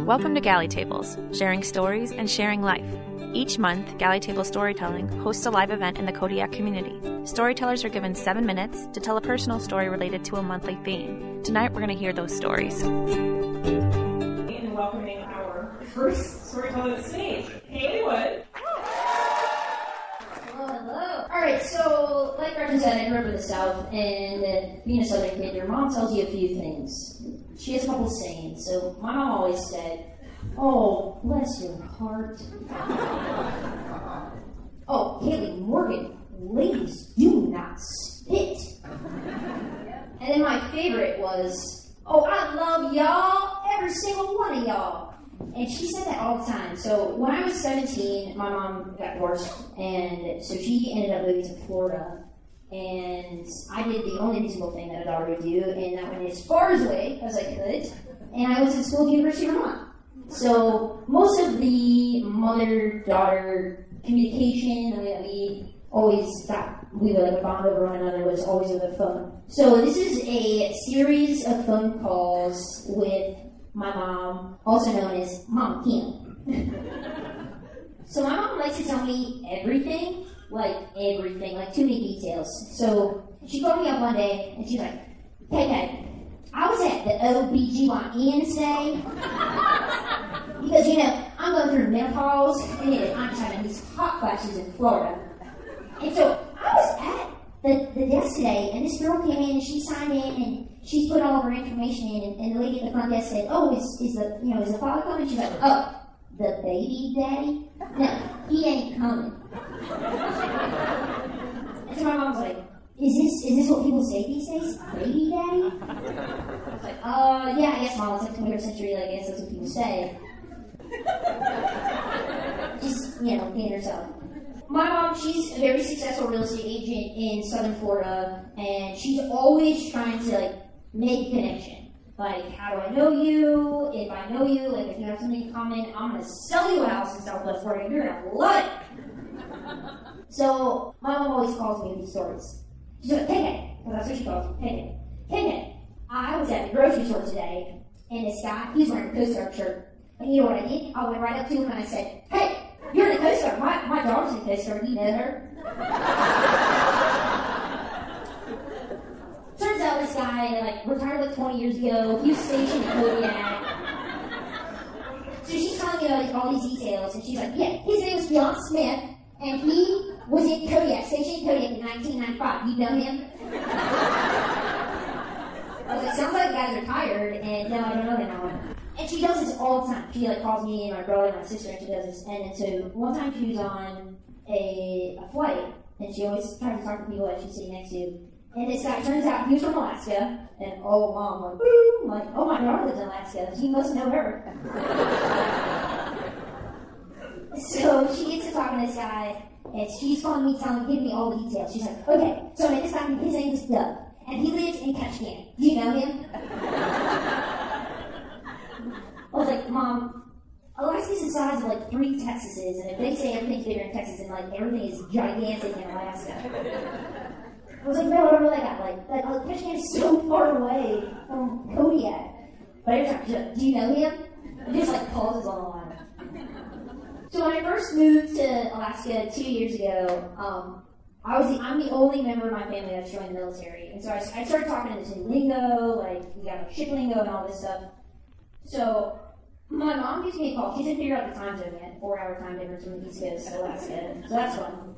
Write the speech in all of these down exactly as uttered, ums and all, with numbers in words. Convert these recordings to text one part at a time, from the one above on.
Welcome to Galley Tables, sharing stories and sharing life. Each month, Galley Table Storytelling hosts a live event in the Kodiak community. Storytellers are given seven minutes to tell a personal story related to a monthly theme. Tonight, we're going to hear those stories. And welcoming our first storyteller to the stage, Haley Wood. Hello, hello. Alright, so, like Gretchen said, I grew up in the South, and uh, being a Southern kid, your mom tells you a few things. She has a couple sayings. So, my mom always said, "Oh, bless your heart." "Oh, Haley Morgan, ladies do not spit." And then my favorite was, "Oh, I love y'all, every single one of y'all." And she said that all the time. So when I was seventeen, my mom got divorced, and so she ended up moving to Florida. And I did the only reasonable thing that a daughter would do, and that went as far away as I could. And I was in school at the University of Vermont. So most of the mother-daughter communication that we always got, we would like bond over one another, was always over the phone. So this is a series of phone calls with my mom, also known as Mom Kim. So my mom likes to tell me everything, like everything, like too many details. So she called me up one day and she's like, "Hey, hey, I was at the O B G Y N today because, you know, I'm going through menopause and I'm having these hot flashes in Florida. And so I was at the, the desk today, and this girl came in and she signed in and she's put all of her information in, and, and the lady at the front desk said, 'Oh, is, is the, you know, is the father coming?' She's like, 'Oh, the baby daddy? No, he ain't coming.'" And so my mom's like, Is this is this what people say these days? Baby daddy? I was like, uh, yeah, I guess, Mom, it's like twenty-first century, like, I guess that's what people say. Just, you know, being herself. My mom, she's a very successful real estate agent in Southern Florida, and she's always trying to, like, make a connection. Like, how do I know you? If I know you, like, if you have something in common, I'm going to sell you a house in Southwest Florida, and you're going to love it. So, my mom always calls me with these stories. She's like, "Hey, hey," well, that's what she calls me, "Hey, hey, hey, hey, I was at the grocery store today, and this guy, he's wearing a Coast Guard shirt. And you know what I did? I went right up to him and I said, 'Hey, you're in the Coast Guard. My, my daughter's in the Coast Guard. You know her?'" Turns out this guy, like, retired like twenty years ago. He was stationed in Kodiak. So she's telling me all, all these details, and she's like, "Yeah, his name was John Smith, and he was in Kodiak, stationed in Kodiak in nineteen ninety-five. You know him?" I was like, "Sounds like the guy's retired," and no, I don't know him now. And she does this all the time. She, like, calls me and my brother and my sister, and she does this. And then so one time she was on a, a flight, and she always tries to talk to people that she's sitting next to. And this guy, turns out he was from Alaska, and oh, Mom, like, boom, like, oh, my daughter lives in Alaska. You must know her. So she gets to talking to this guy, and she's calling me, telling me, giving me all the details. She's like, "Okay, so I met this guy, his name is Doug, and he lives in Ketchikan. Do you know him?" I was like, "Mom, Alaska's the size of like three Texases, and if they say everything's bigger in Texas, and like everything is gigantic in Alaska." I was like, "No, I don't know that guy. Like, like uh, Ketchikan is so far away from Kodiak." But every time she's like, "Do you know him?" And just like pauses on the line. So when I first moved to Alaska two years ago, um, I was the, I'm the only member of my family that's joined the military. And so I, I started talking in this new lingo, like, we got like ship lingo and all this stuff. So my mom gives me a call. She didn't figure out the time zone yet, four hour time difference from the East Coast to Alaska. So that's fun.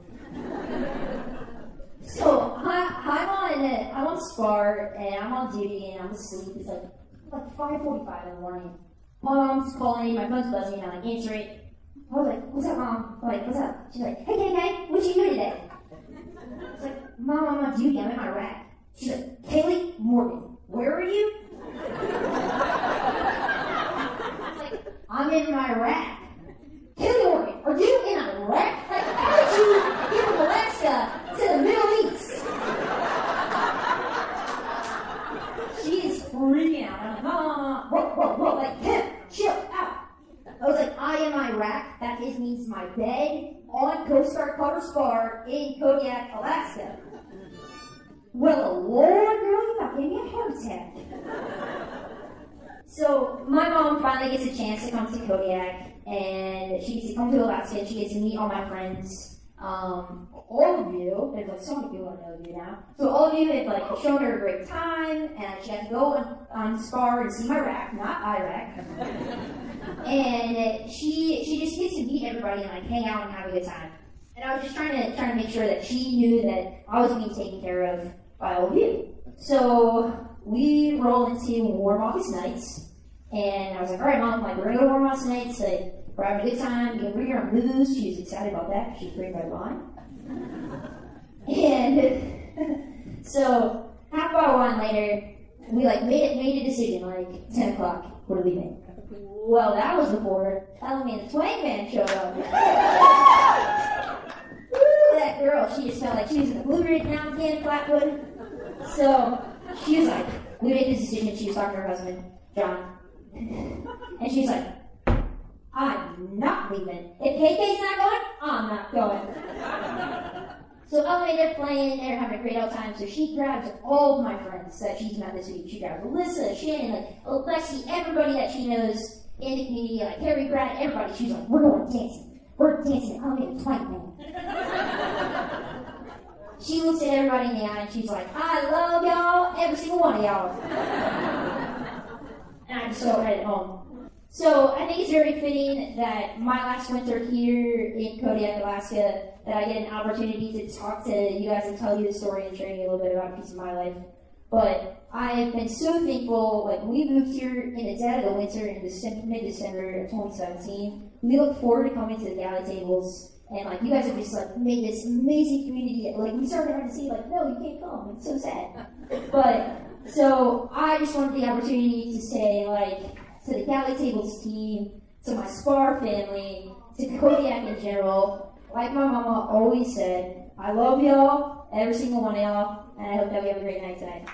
So I, I'm on uh, I'm on SPAR, and I'm on duty, and I'm asleep. It's like, like five forty-five in the morning. My mom's calling, my phone's buzzing, and I like, answer it. I was like, "What's up, Mom?" I'm like, "What's up?" She's like, "Hey, hey, hey, what you doing today?" I was like, "Mom, I'm on duty. I'm in Iraq." She's like, "Haley Morgan, where are you?" I was like, "I'm in Iraq." "Haley Morgan, are you in Iraq? Like, how did you get from Alaska to the Middle East?" She is freaking out. I'm like, "Mom, whoa, whoa, whoa, like, Kim, chill out." I was like, "I am Iraq. That is means my bed on Coast Guard Cutter Spar in Kodiak, Alaska." "Well, Lord, girl, you about gave me a heart attack." So my mom finally gets a chance to come to Kodiak, and she gets to come to Alaska, and she gets to meet all my friends. Um, all of you, there's like so many people I know you now. So all of you have like shown her a great time, and she got to go on, on Spar and see my rack, not Iraq. And she she just gets to meet everybody and like hang out and have a good time. And I was just trying to trying to make sure that she knew that I was being taken care of by all of you. So we rolled into Warm August Nights, and I was like, all right, Mom, like we're gonna go to Warm August Nights. Like, we're having a good time. We're here on Moose. She was excited about that because she's free by line. And so half hour one later, we like made made a decision like ten o'clock. We're leaving. Well, that was before Ellamy and the Twang Man showed up. Woo, that girl, she just felt like she was in the Blue Ridge Mountains again, Flatwood. So she was like, we made this decision. She was talking to her husband, John, and she was like, I'm not leaving. If K K's not going, I'm not going. So Ellamy, they're playing, they're having a great old time. So she grabs all of my friends that she's met this week. She grabs Alyssa, Shannon, like Lexi, everybody that she knows in the community, like Harry, Brad, everybody. She's like, we're going dancing. We're dancing. Ellamy and Twang Man. She looks at everybody in the eye and she's like, I love y'all, every single one of y'all. And I'm so headed home. So I think it's very fitting that my last winter here in Kodiak, Alaska, that I get an opportunity to talk to you guys and tell you the story and share you a little bit about a piece of my life. But I have been so thankful. Like, we moved here in the dead of the winter in December, mid-December of twenty seventeen. We look forward to coming to the galley tables, and like you guys have just like made this amazing community. Like, we started having to say like, no, you can't come. It's so sad. But so I just wanted the opportunity to say like, to the Galley Tables team, to my Spar family, to Kodiak in general. Like my mama always said, I love y'all, every single one of y'all, and I hope that we have a great night tonight.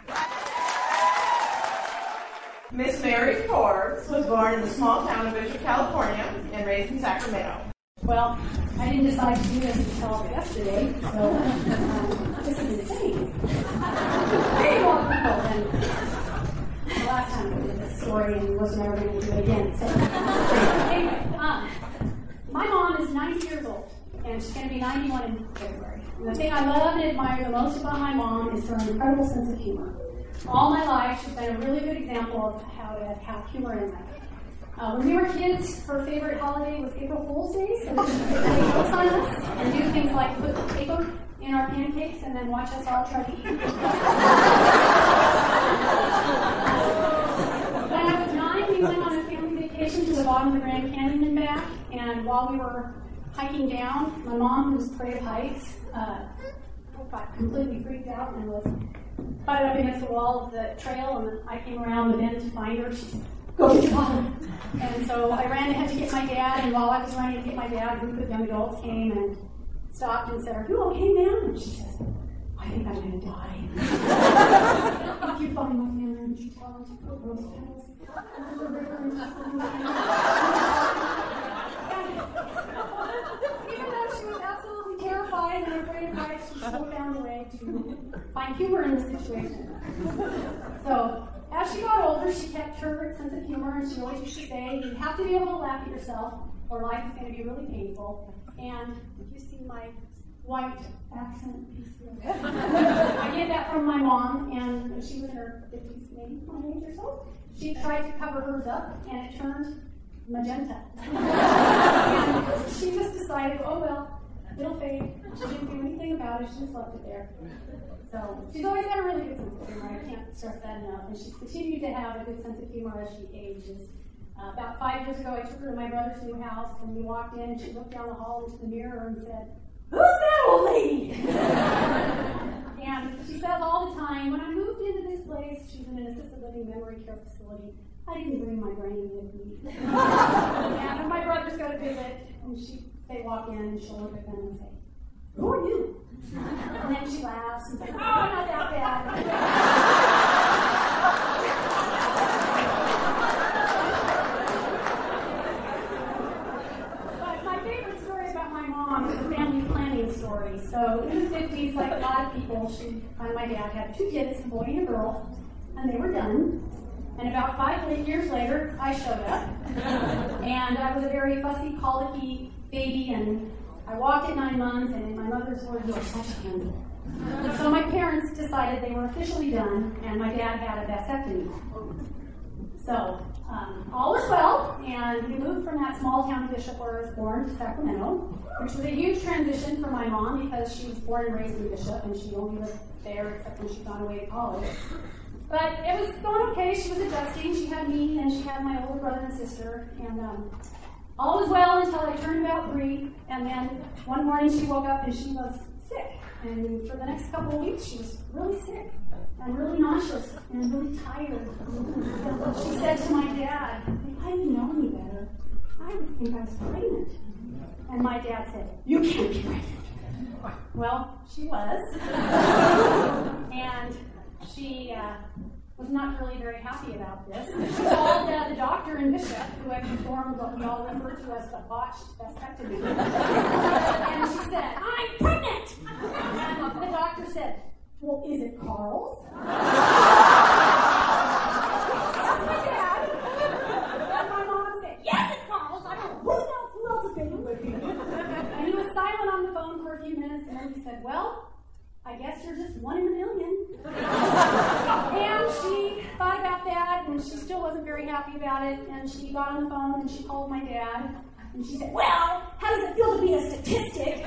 Miss Mary Forbes was born in the small town of Bishop, California, and raised in Sacramento. Well, I didn't decide to do this until yesterday, so um, this is insane. Way more people than the last time we did this story, and was never going to do it again. So, anyway, um, my mom is ninety years old, and she's going to be ninety-one in February. And the thing I love and admire the most about my mom is her incredible sense of humor. All my life, she's been a really good example of how to have humor in life. Uh, when we were kids, her favorite holiday was April Fool's Day, so she would play jokes on us and do things like put paper in our pancakes and then watch us all try to eat. When I was nine, we went on a family vacation to the bottom of the Grand Canyon and back, and while we were hiking down, my mom, who's afraid of heights, uh, got completely freaked out and was butted up against the wall of the trail, and I came around the bend to find her. She's go to your mom. And so I ran ahead to get my dad, and while I was running to get my dad, a group of young adults came and stopped and said, are you okay, ma'am? And she said, I think I'm going to die. If you find my family, would you tell them to put rose petals over the river and even though she was absolutely terrified and afraid of heights, she still found a way to find humor in the situation. So, as she got older, she kept her sense of humor, and she always used to say, you have to be able to laugh at yourself, or life is going to be really painful. And if you see my white accent piece here, I get that from my mom, and when she was in her fifties, maybe my age or so, she tried to cover hers up, and it turned magenta. And she just decided, oh well, it'll fade. She didn't do anything about it, she just left it there. So she's always had a really good sense of humor. I can't stress that enough. And she's continued to have a good sense of humor as she ages. Uh, about five years ago, I took her to my brother's new house, and we walked in, and she looked down the hall into the mirror and said, who's that old lady? And she says all the time, when I moved into this place, she's in an assisted living memory care facility, I didn't bring my brain with me. And when my brothers go to visit, and she, they walk in, and she'll look at them and say, who are you? And then she laughs and says, oh, not that bad. But my favorite story about my mom is a family planning story. So in the fifties, like a lot of people, she and my dad had two kids, a boy and a girl, and they were done. And about five years later, I showed up. And I was a very fussy, colicky baby, and I walked at nine months, and in my mother's words, you are such a handful. So my parents decided they were officially done, and my dad had a vasectomy. So um, all was well, and we moved from that small town of Bishop where I was born to Sacramento, which was a huge transition for my mom because she was born and raised in Bishop, and she only lived there except when she'd gone away to college. But it was going okay. She was adjusting. She had me, and she had my older brother and sister, and um, all was well until I turned about three, and then one morning she woke up and she was sick. And for the next couple of weeks, she was really sick and really nauseous and really tired. She said to my dad, if I didn't know any better, I would think I was pregnant. And my dad said, you can't be pregnant. Well, she was. And she uh, was not really very happy about this. She called uh, the doctor in Bishop, who had performed what we all refer to as the botched vasectomy. And she said, I'm pregnant! And the doctor said, well, is it Carl's? That's my dad. And my mom said, yes, it's Carl's. I don't know who else, who else is pregnant with you? And he was silent on the phone for a few minutes, and then he said, well, I guess you're just one in a million. And she thought about that, and she still wasn't very happy about it, and she got on the phone, and she called my dad, and she said, well, how does it feel to be a statistic?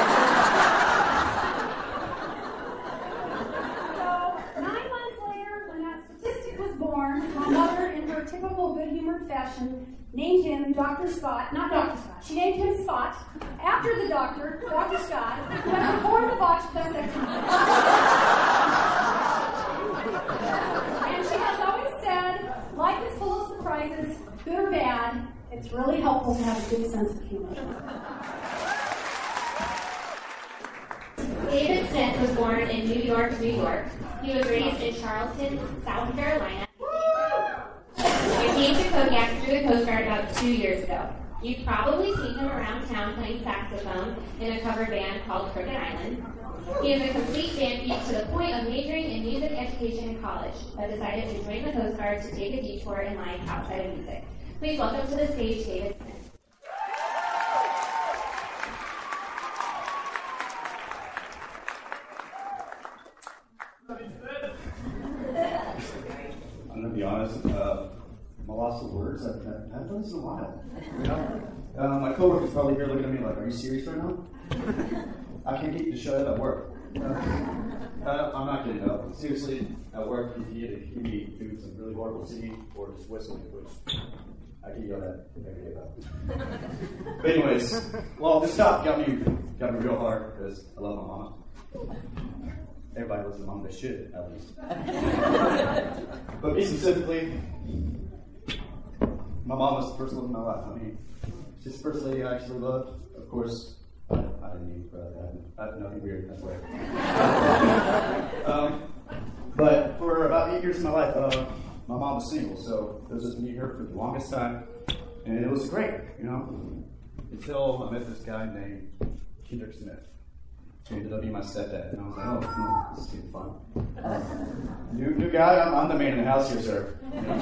So, nine months later, when that statistic was born, my mother, in her typical good-humored fashion, named him Doctor Scott, not Doctor Scott, she named him Scott, after the doctor, Doctor Scott, who had performed the botched vasectomy. And she has always said, life is full of surprises, good or bad, it's really helpful to have a good sense of humor. David Smith was born in New York, New York. He was raised in Charleston, South Carolina. He came to Kodiak through the Coast Guard about two years ago. You've probably seen him around town playing saxophone in a cover band called Crooked Island. He is a complete band geek to the point of majoring in music education in college, but decided to join the Coast Guard to take a detour in life outside of music. Please welcome to the stage, David Smith. I'm going to be honest, uh, I'm a loss of words. I've, I've done this in a while. You know? uh, my coworkers probably here looking at me like, are you serious right now? I can't keep the show at work. Uh, uh, I'm not kidding though. Seriously, at work, if you hear me do some really horrible singing or just whistling, which I get yelled at every day about. But anyways, well, this stuff got me, got me real hard because I love my mama. Everybody loves their mom, they should, at least. But me specifically, my mom was the first love of my life. I mean, she's the first lady I actually loved. Of course, I, I didn't mean for that. I have nothing weird, that's way. um, but for about eight years of my life, uh, my mom was single, so it was just me and her for the longest time. And it was great, you know, until I met this guy named Kendrick Smith. He ended up being my stepdad, and I was like, oh, hmm, this is too fun. Uh, new, new guy, I'm, I'm the man in the house here, sir.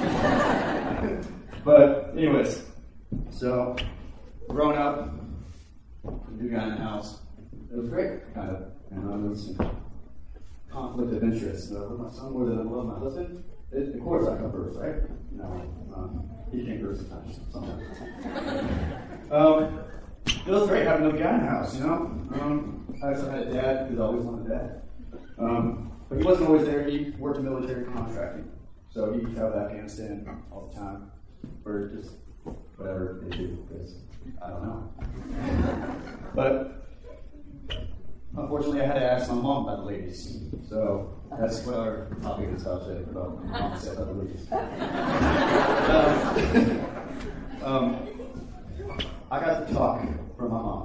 But anyways, so growing up, new guy in the house, it was great, kind of. And there was some conflict of interest. Uh, with my son more than I love my husband. It, of course, I come first, right? No, um, he came first sometimes. sometimes. um, it was great having a guy in the house, you know. Um, I also had a dad who's always wanted a dad. Um, but he wasn't always there. He worked in military contracting. So he traveled to Afghanistan all the time for just whatever they do, because I don't know. But unfortunately, I had to ask my mom about the ladies. So that's what our topic is about today, about mom said about the ladies. um, um, I got to talk from my mom.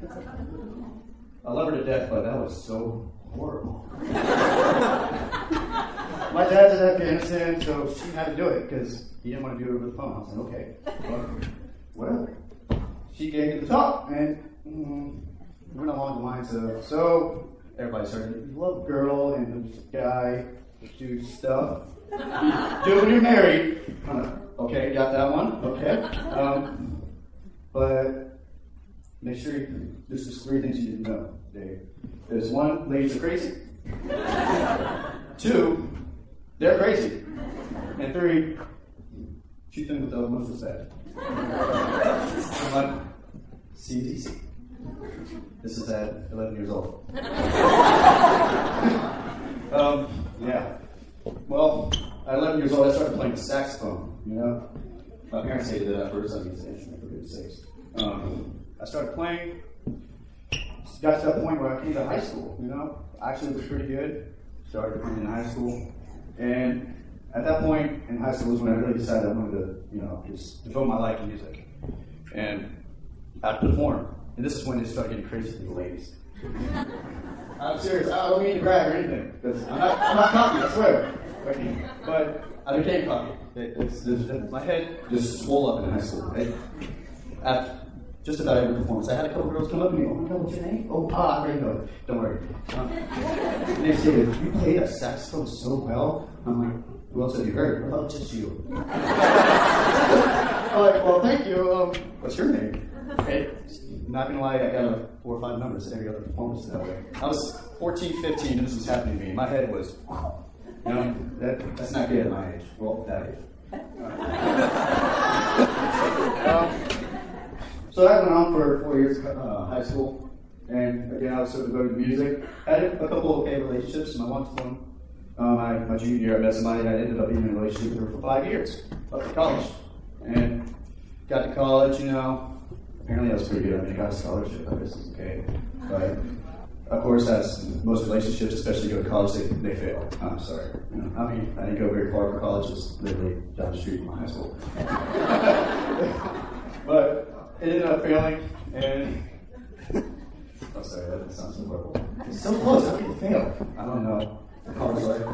I love her to death, but that was so horrible. My dad's in Afghanistan, so she had to do it because he didn't want to do it over the phone. I was like, okay, well, whatever. She gave me the talk, and mm, went along the lines of, so everybody started, you love girl and this guy do stuff. Do it when you're married. Okay, got that one. Okay. Um, but make sure you, there's just three things you didn't know, Dave. There's one, ladies are crazy. Two, they're crazy. And three, treat them with the most respect. One, C D C. This is at eleven years old. um, yeah. Well, at eleven years old, I started playing the saxophone, you know? My parents hated it at first. I mean, it's an instrument, for goodness sakes. Um, I started playing, got to that point where I came to high school, you know? Actually, it was pretty good. Started playing in high school. And at that point in high school was when I really decided I wanted to, you know, just devote my life to music. And I performed. And this is when it started getting crazy for the ladies. I'm serious. I don't mean to brag or anything. Because I'm not, I'm not cocky, I swear. But I became cocky. It, it's, it's, my head just swole up in high school. It, at just about every performance, I had a couple girls come up to me. Oh my God, what's your name? Oh, ah, I already know it. Don't worry. Um, and they say, you play that saxophone so well. I'm like, who else have you heard? Well, just you. I'm like, well, thank you. Um, what's your name? Hey, not gonna lie, I got like four or five numbers every other performance that way. I was fourteen, fifteen, and this was happening to me. My head was, you know, that, that's not good at my age. Well, that age. um, so that went on for four years, uh, high school, and again, I was so devoted to music. I had a couple of okay relationships. My one to one, um, my, my junior year, I met somebody, and I ended up being in a relationship with her for five years, up to college. And got to college, you know. Apparently I was pretty good. I mean, I got a scholarship. I guess it's okay. But, of course, as most relationships, especially go to college, they, they fail. I'm sorry. You know, I mean, I didn't go very far for college. It's literally down the street from my high school. But it ended up failing, and... I'm sorry, that sounds so horrible. It's so close. How can you fail? I don't know. College life.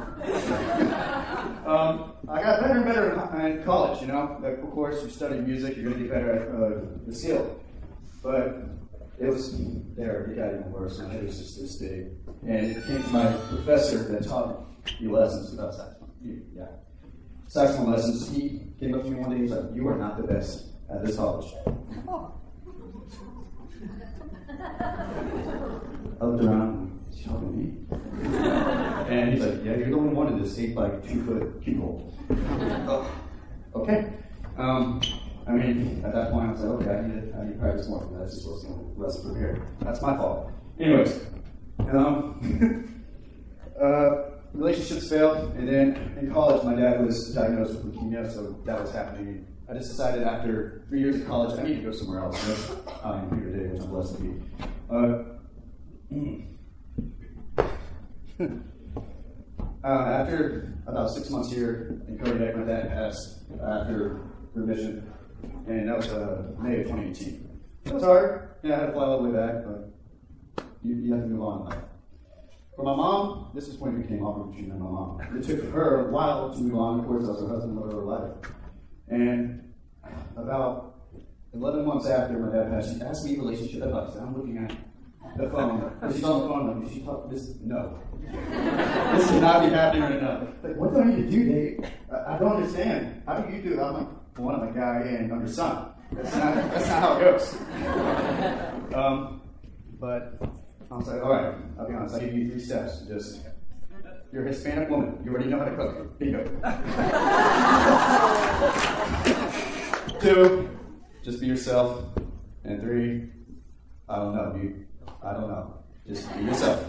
um, I got better and better in college, you know. Like, of course, you study music, you're going to get better at uh, the skill. But it was there, it got even worse. My head was just this big. And it came from my professor that taught me lessons about saxophone. Yeah. Saxophone lessons. He came up to me one day and he was like, you are not the best at this college. I looked around, is he talking to me? And he's like, yeah, you're the only one in this eight by two foot cubehole. Oh, okay. Um, I mean, at that point, I was like, okay, I need to, I need to practice more. That's just what's going to lesson prepared. That's my fault. Anyways, um, uh, relationships failed, and then in college, my dad was diagnosed with leukemia, so that was happening. I just decided after three years of college, I need to go somewhere else. That's I'm here today, which I'm blessed to be. Uh, mm. Uh, after about six months here in Kodiak, my dad passed after remission, and that was uh, May of twenty eighteen. It was hard. Yeah, I had to fly all the way back, but you, you have to move on in life. For my mom, this is when it became awkward between me and my mom. It took her a while to move on. Of course, I was her husband, love of her life. And about eleven months after my dad passed, she asked me relationship advice. I'm looking at the phone. She's on the phone. Like, she talk this. No. This should not be happening right now. Like, what do I need to do, Dave? I, I don't understand. How do you do it? I'm like, one of my guy and I'm your son. That's not, that's not how it goes. um, but I was like, all right, I'll be honest. I'll give you three steps. Just, you're a Hispanic woman. You already know how to cook. Bingo. Two, just be yourself. And three, I don't know, dude. I don't know. Just be yourself.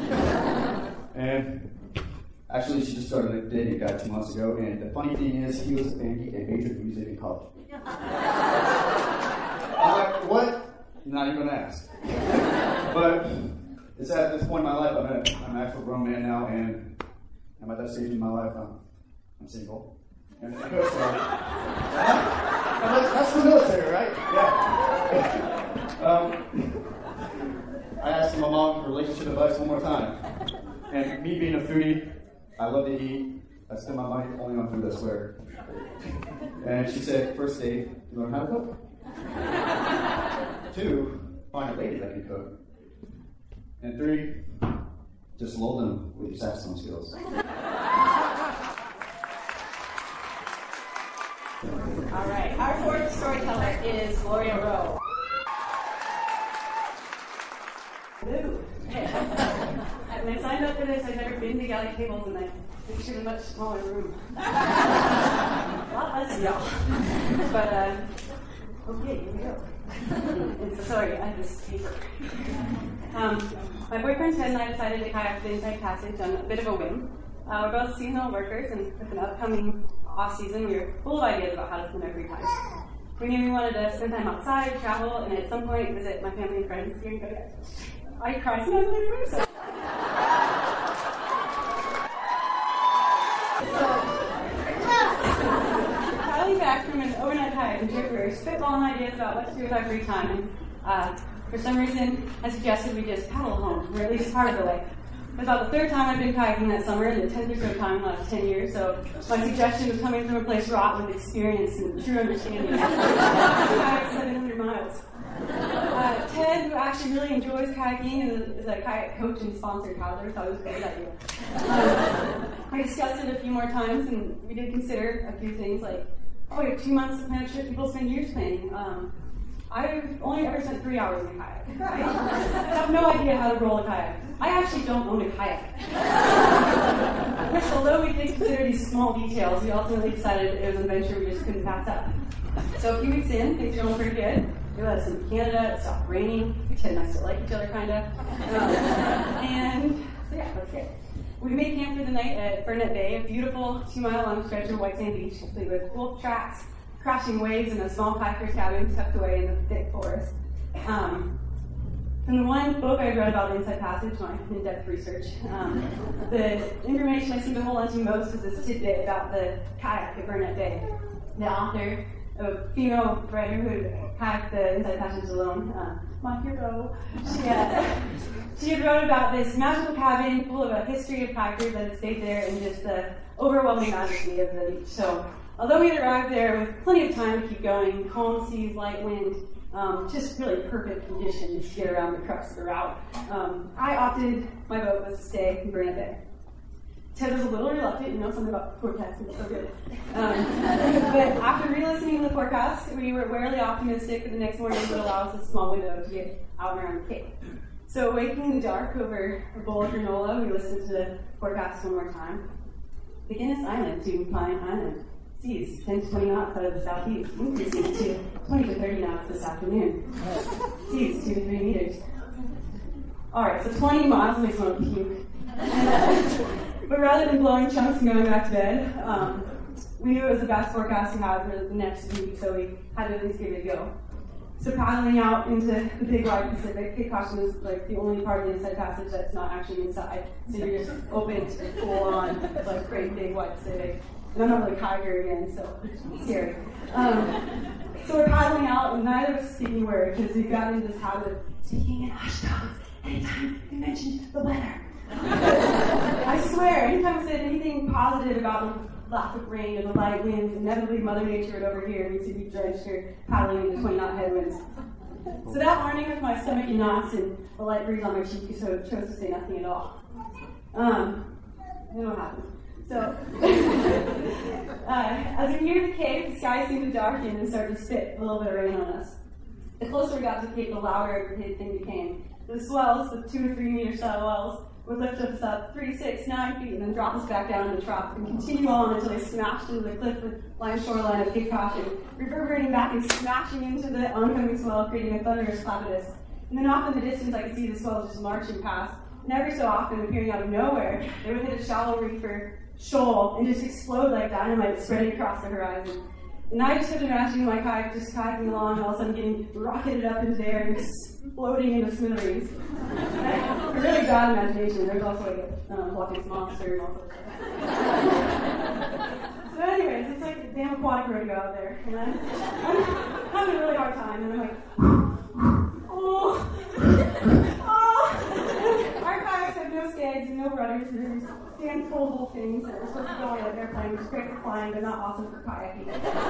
And actually, she just started dating a guy two months ago. And the funny thing is, he was a band geek and majored in music in college. I'm like, what? Not even asked. But it's at this point in my life, I'm, at, I'm an actual grown man now, and I'm at that stage in my life, I'm, I'm single. And I go, sorry. That's the military, right? Yeah. um, I asked my mom for relationship advice one more time. And me being a foodie, I love to eat. I spend my money only on food, I swear. And she said, first date, you learn how to cook. Two, find a lady that can cook. And three, just lull them with your saxophone skills. All right, our fourth storyteller is Gloria Rowe. Hello. When I signed up for this, I'd never been to Galley Tables, and I pictured a much smaller room. A lot less of y'all. But, uh, okay, here we go. And so, sorry, I have this paper. Um, my boyfriend Ted and I decided to kayak the Inside Passage on a bit of a whim. Uh, we're both seasonal workers, and with an upcoming off-season, we were full of ideas about how to spend our free time. We knew we wanted to spend time outside, travel, and at some point visit my family and friends here in Kodiak. I cried some of my so. Traveling back from an overnight hike and trip, we were spitballing ideas about what to do with our free time. And, uh, for some reason, I suggested we just paddle home, or at least part of the way. It was about the third time I've been kayaking that summer, and the tenth or so time in the last ten years, so my suggestion was coming from a place wrought with experience and true understanding. Kayak seven hundred miles. Uh, Ted, who actually really enjoys kayaking and is a kayak coach and sponsored paddler, thought it was a great idea. Um, we discussed it a few more times, and we did consider a few things like, oh, we have two months to plan a trip, people spend years planning. Um, I've only ever spent three hours in a kayak. Right? I have no idea how to roll a kayak. I actually don't own a kayak. Which, although we did consider these small details, we ultimately decided it was an adventure we just couldn't pass up. So a few weeks in, things are going pretty good. We left in Canada, it stopped raining. Ted and I still like each other, kind of. Um, and so yeah, that's it. We made camp for the night at Burnett Bay, a beautiful two-mile-long stretch of white sand beach, complete with wolf tracks, crashing waves, and a small kayaker's cabin tucked away in the thick forest. Um, from the one book I read about the Inside Passage, my in-depth research, um, the information I seem to hold on to most is this tidbit about the kayak at Burnett Bay. The author, a female writer who had kayaked the Inside Passage alone, uh, my hero, she, uh, she had wrote about this magical cabin full of a history of kayakers that had stayed there and just the overwhelming majesty of the beach. So, although we had arrived there with plenty of time to keep going, calm seas, light wind, um, just really perfect conditions to get around the crux of the route, um, I opted, my vote was to stay in Burnett Bay. Ted was a little reluctant, you know, something about forecasting is so good. Um, but after re-listening to the forecast, we were warily optimistic that the next morning would allow us a small window to get out and around the Cape. So waking in the dark over a bowl of granola, we listened to the forecast one more time. Beginnis Island to Pine Island. Seas ten to twenty knots out of the southeast, increasing to twenty to thirty knots this afternoon. Seas two to three meters. All right, so twenty miles makes one puke. But rather than blowing chunks and going back to bed, um, we knew it was the best forecast we had for the next week, so we had to at least give it a go. So paddling out into the big wide Pacific, Cape Caution is like the only part of the Inside Passage that's not actually inside. So you're just open to full on, like great big wide Pacific. And I'm not really kayaker again, so it's scary. Um, so we're paddling out, and neither of us speaking a word because we've gotten into this habit of speaking in hushed tones anytime we mention the weather. I swear, anytime we said anything positive about the lack of rain and the light winds, inevitably Mother Nature would overhear and we'd be drenched or paddling into twenty knot headwinds. So that morning, with my stomach in knots and a light breeze on my cheek, I so chose to say nothing at all. Um, I don't know what happened. So, uh, as we neared the Cape, the sky seemed to darken and started to spit a little bit of rain on us. The closer we got to the Cape, the louder the thing became. The swells, the two or three meter swells, would lift us up three, six, nine feet and then drop us back down in the trough and continue on until they smashed into the cliff-lined shoreline of Cape Caution, reverberating back and smashing into the oncoming swell, creating a thunderous clap at us. And then off in the distance, I could see the swells just marching past. And every so often, appearing out of nowhere, they would hit a shallow reef or shoal and just explode like dynamite, spreading across the horizon. And I just kept imagining my kayak just kayaking along, and all of a sudden getting rocketed up into the air and exploding into smithereens. A really broad imagination. There's also like a um, Loch Ness monster and all sorts of stuff. So anyways, it's like a damn aquatic rodeo out there. And I'm, I'm having a really hard time, and I'm like, oh, oh. Our kayaks have no skags and no rudders, and there's damn foldable things that are supposed to go on an airplane, which is great for flying, but not awesome for kayaking.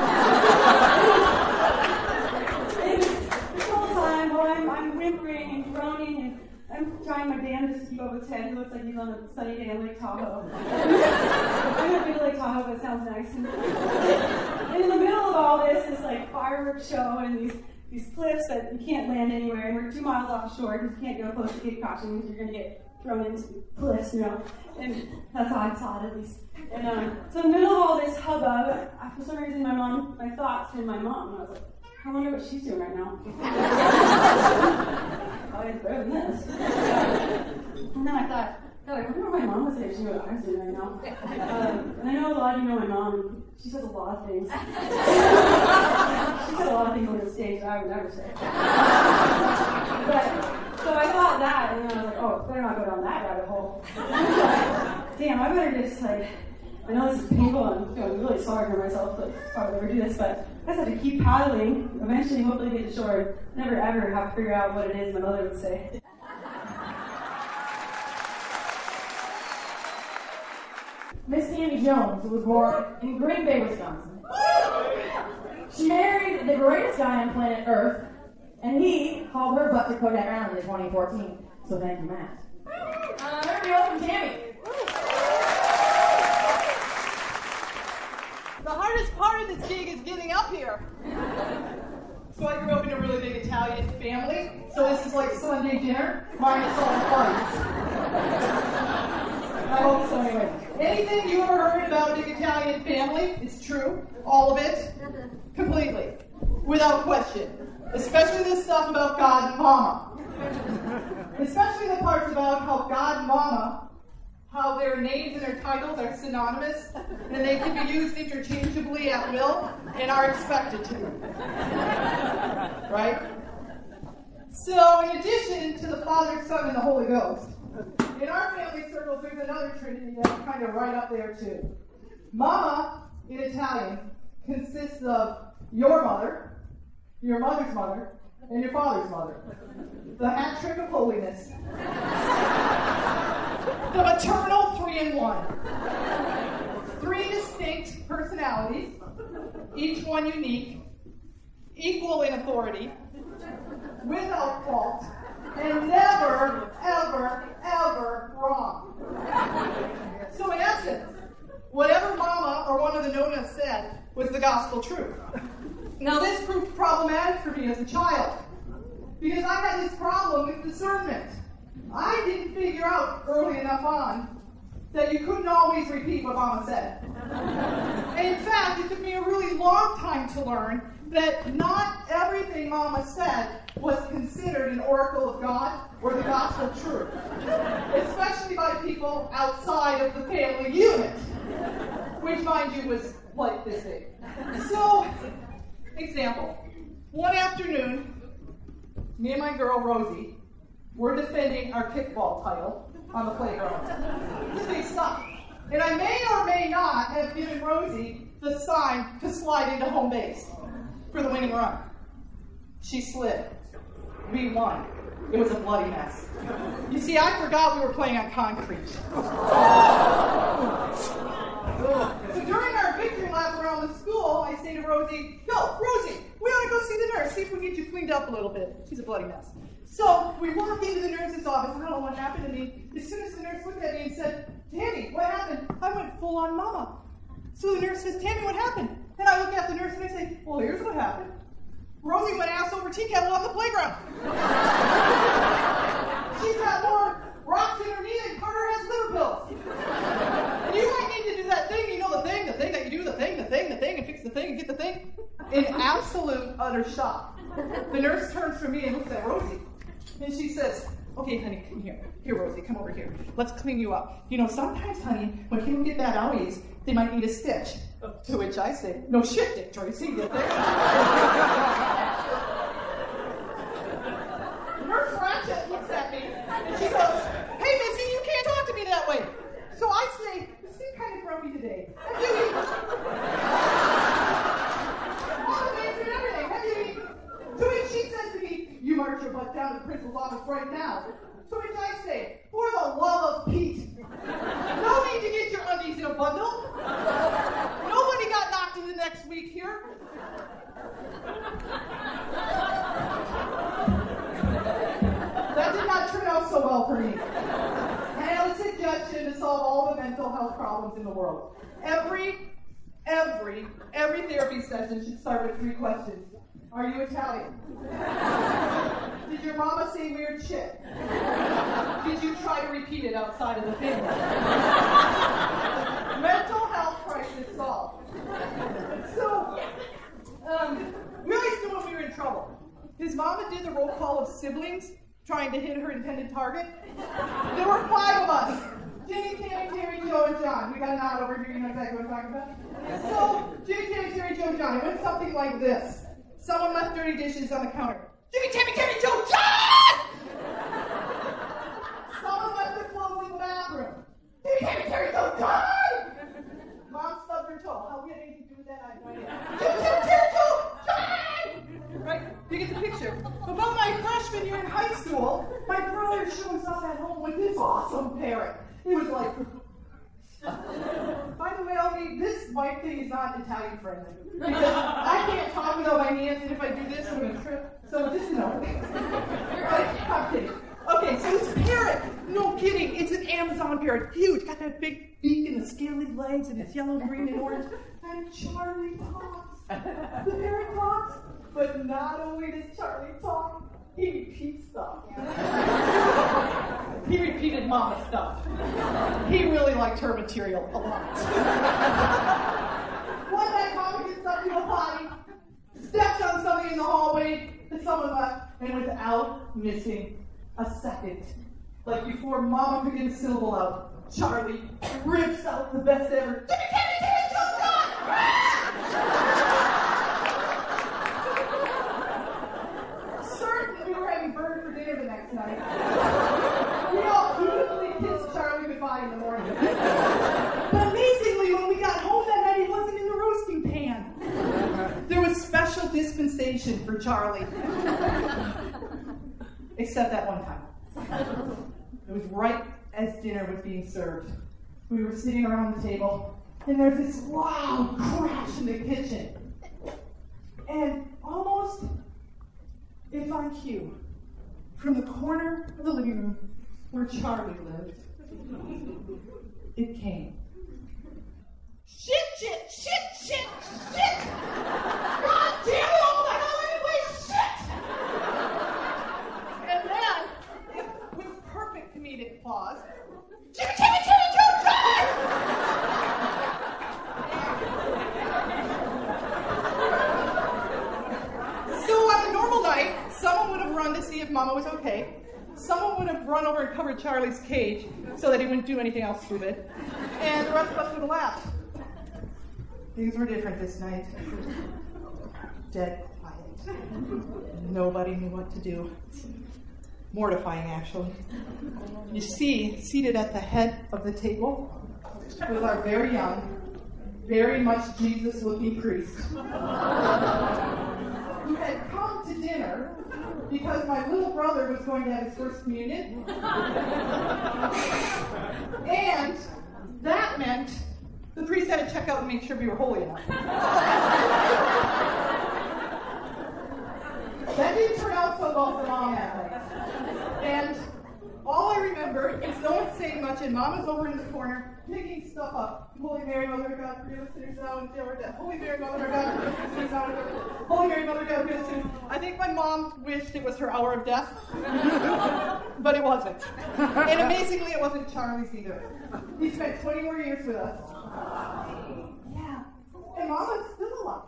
And this whole time, while I'm, I'm whimpering and groaning, and I'm trying my damnedest to keep up with Ted, who looks like he's on a sunny day in Lake Tahoe. I'm going to be Lake Tahoe, but it sounds nice. And in the middle of water show and these these cliffs that you can't land anywhere, and we're two miles off shore because you can't go close to Cape Caution because you're going to get thrown into cliffs, you know. And that's how I saw it, at least. And um, so in the middle of all this hubbub, for some reason my mom, my thoughts were my mom, and I was like, I wonder what she's doing right now. Probably better than this. And then I thought, God, I wonder what my mom would say if she knew what I was doing right now. Um, and I know a lot of you know my mom. She says a lot of things. She said a lot of things on the stage that I would never say. But, so I thought that, and then I was like, oh, better not go down that rabbit hole. Damn, I better just, like, I know this is painful, and I'm feeling really sorry for myself that I would ever do this, but I just have to keep paddling, eventually hopefully get to shore, never ever have to figure out what it is my mother would say. Miss Tammy Jones was born in Green Bay, Wisconsin. She married the greatest guy on planet Earth, and he called her butt to Kodak Island in twenty fourteen. So thank you, Matt. Uh, everybody welcome Tammy. The hardest part of this gig is getting up here. So I grew up in a really big Italian family, so this is like Sunday dinner, minus all the parties. I hope so anyway. Anything you ever heard about a big Italian family is true. All of it. Completely. Without question. Especially this stuff about God and Mama. Especially the parts about how God and Mama, how their names and their titles are synonymous, and they can be used interchangeably at will, and are expected to. Right? So, in addition to the Father, Son, and the Holy Ghost, in our family circles, there's another trinity that's kind of right up there, too. Mama, in Italian, consists of your mother, your mother's mother, and your father's mother. The hat trick of holiness. The maternal three-in-one. Three distinct personalities, each one unique, equal in authority, without fault, and never, ever, ever wrong. So in essence, whatever Mama or one of the Nonas said was the gospel truth. Now this proved problematic for me as a child, because I had this problem with discernment. I didn't figure out early enough on that you couldn't always repeat what Mama said. And in fact, it took me a really long time to learn that not everything Mama said was considered an oracle of God or the gospel truth, especially by people outside of the family unit, which, mind you, was like this big. So, example, one afternoon, me and my girl Rosie were defending our kickball title on the playground. This is big stuff. And I may or may not have given Rosie the sign to slide into home base for the winning run. She slid. We won. It was a bloody mess. You see, I forgot we were playing on concrete. So during our victory lap around the school, I say to Rosie, yo, Rosie, we ought to go see the nurse, see if we can get you cleaned up a little bit. She's a bloody mess. So we walk into the nurse's office. I don't know what happened to me. As soon as the nurse looked at me and said, Tammy, what happened? I went full on Mama. So the nurse says, Tammy, what happened? And I look at the nurse and I say, well, here's what happened. Rosie went ass over tea kettle on the playground. She's got more rocks in her knee than Carter has liver pills. And you might need to do that thing, you know, the thing, the thing that you do, the thing, the thing, the thing, and fix the thing and get the thing. In absolute, utter shock. The nurse turns from me and looks at Rosie. And she says, okay, honey, come here. Here, Rosie, come over here. Let's clean you up. You know, sometimes, honey, when people get bad owies, they might need a stitch. To which I say, no shit, Dick Tracy, you think? Nurse Ratchet looks at me, and she goes, hey, Missy, you can't talk to me that way. So I say, you seem kind of grumpy today. Have you eaten? Mama's answered everything. Have you eaten? To which she says to me, you march your butt down to the principal's office right now. To which I say, for the love of Pete, no need to get your undies in a bundle. Nobody got knocked in the next week here. That did not turn out so well for me. I had a suggestion to solve all the mental health problems in the world. Every, every, every therapy session should start with three questions. Are you Italian? Did your mama say weird shit? Did you try to repeat it outside of the family? Mental health crisis solved. So, um, we always knew when we were in trouble. His mama did the roll call of siblings trying to hit her intended target. There were five of us. Jimmy, Tammy, Terry, Joe, and John. We got a nod over here, you know exactly what I'm talking about? So, Jimmy, Tammy, Terry, Joe, and John. It went something like this. Someone left dirty dishes on the counter. Jimmy, Tammy, Terry, Joe, John! Someone left their clothes in the bathroom. Jimmy, Tammy, Terry, Joe, John! Mom stubbed her toe. How we had anything to do with that, I have no idea. Jimmy, Tammy, Terry, Joe, John! Right? You get the picture. About my freshman year in high school, my brother shows up at home with this awesome parrot. He was like, by the way, Elmi, this white thing is not Italian friendly. Because I can't talk without my hands, and if I do this, I'm going to trip. So just know. Right? I'm kidding. Okay, so this parrot, no kidding, it's an Amazon parrot. Huge, got that big beak and the scaly legs, and it's yellow, green, and orange. And Charlie talks. The parrot talks. But not only does Charlie talk, he repeats stuff. He repeated Mama's stuff. He really liked her material a lot. One night, Mama gets up to a potty, steps on something in the hallway that someone left, and without missing a second, like before Mama could get a syllable out, Charlie rips out the best ever. Jimmy, Jimmy, Jimmy, Joe, John! Bird for dinner the next night. We all beautifully kissed Charlie goodbye in the morning. But amazingly, when we got home that night, he wasn't in the roasting pan. There was special dispensation for Charlie. Except that one time. It was right as dinner was being served. We were sitting around the table, and there's this loud crash in the kitchen. And almost, if on cue, from the corner of the living room where Charlie lived, it came. Shit, shit, shit, shit, shit! God damn it all the hell anyway, shit! And then, with perfect comedic pause, Jimmy, Jimmy, Jimmy, Joe, John! So on a normal night, someone would have run to see if Mama was okay. Someone would have run over and covered Charlie's cage so that he wouldn't do anything else stupid. And the rest of us would have laughed. Things were different this night. Dead quiet. Nobody knew what to do. Mortifying, actually. You see, seated at the head of the table was our very young, very much Jesus-looking priest, who had come to dinner because my little brother was going to have his first communion. And that meant the priest had to check out and make sure we were holy enough. That didn't turn out so well for Mom that night. And all I remember is no one saying much, and Mama's over in the corner picking stuff up. Holy Mary, Mother of God, forgive us sinners now and till our death. Holy Mary, Mother of God, forgive us sinners now and till our death. Holy Mary, Mother of God, forgive us sinners. I think my mom wished it was her hour of death, but it wasn't. And amazingly, it wasn't Charlie's either. He spent twenty more years with us. Yeah, and Mama's still alive.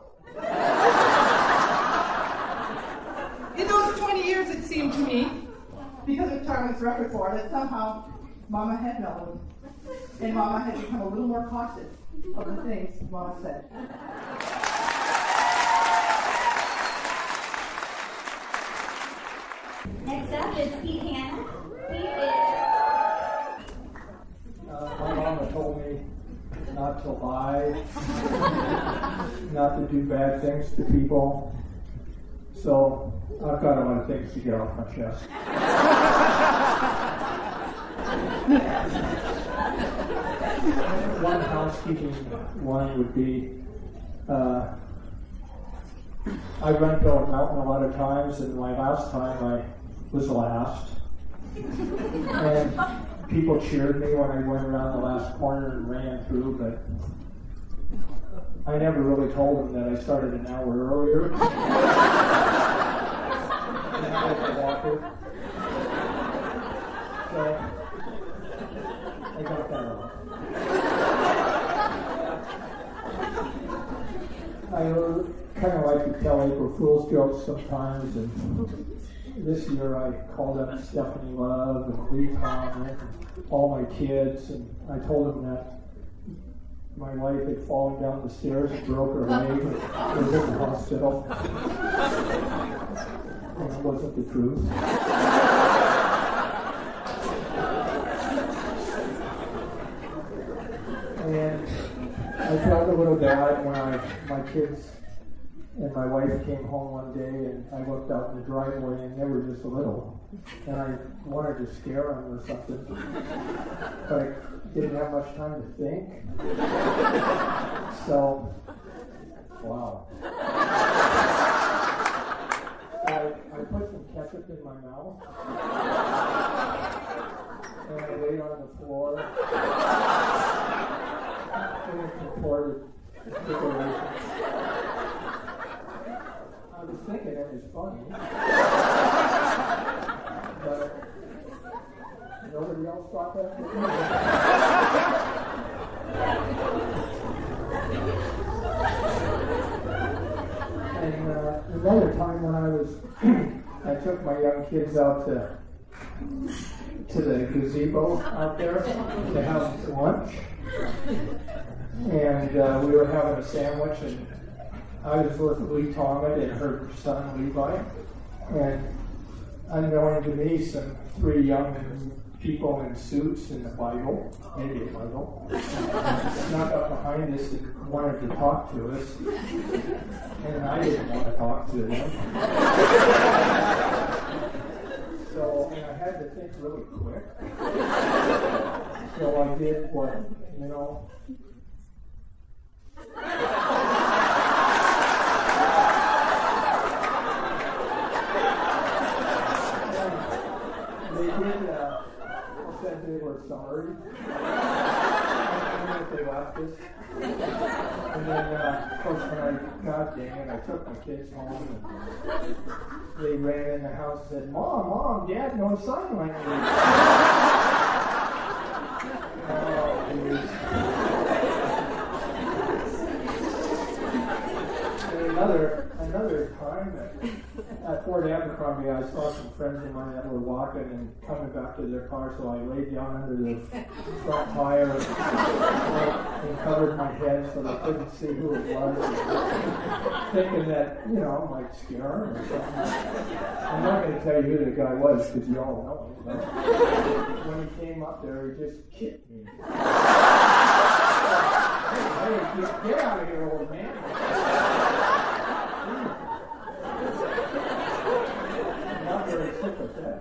In those twenty years, it seemed to me, because of Charlie's repertoire, that somehow Mama had mellowed, and Mama had become a little more cautious of the things Mama said. Next up is Pete Hanna. Pete is... Uh, my mama told me not to lie, not to do bad things to people. So I've got a lot of things to get off my chest. One housekeeping one would be, uh, I run to a mountain a lot of times, and my last time I was last. And people cheered me when I went around the last corner and ran through, but I never really told him that I started an hour earlier. And I had to walk it. So, I got that off. I kind of like to tell April Fool's jokes sometimes, and this year I called up Stephanie Love and Lee Thomas and all my kids, and I told them that my wife had fallen down the stairs and broke her leg and was in the hospital. And it wasn't the truth. And I felt a little bad when I, my kids and my wife came home one day, and I looked out in the driveway, and they were just little. And I wanted to scare them or something, but I didn't have much time to think. So, wow. I, I put some ketchup in my mouth, and I laid on the floor. And it supported decorations. I was thinking it was funny, but nobody else thought that was funny. And uh, another time when I was, I took my young kids out to to the gazebo out there to have lunch, and uh, we were having a sandwich, and I was with Lee Thomas and her son Levi, and unknowing to me, some three young people in suits in the Bible, maybe a Bible, snuck up behind us and wanted to talk to us, and I didn't want to talk to them. So, and I had to think really quick. So I did what, you know, they did, uh, said they were sorry. And that they left us. And then, uh, of course, when I got there and I took my kids home, and they ran in the house and said, Mom, Mom, Dad knows sign language. Oh, geez. And another, another time at, at Fort Abercrombie, I saw some friends of mine that were walking and coming back to their car, so I laid down under the front tire and, and covered my head so they couldn't see who it was, thinking that, you know, I might scare them or something. I'm not going to tell you who the guy was because you all know him, but when he came up there, he just kicked me. Hey, get, get out of here, old man. Not very sympathetic.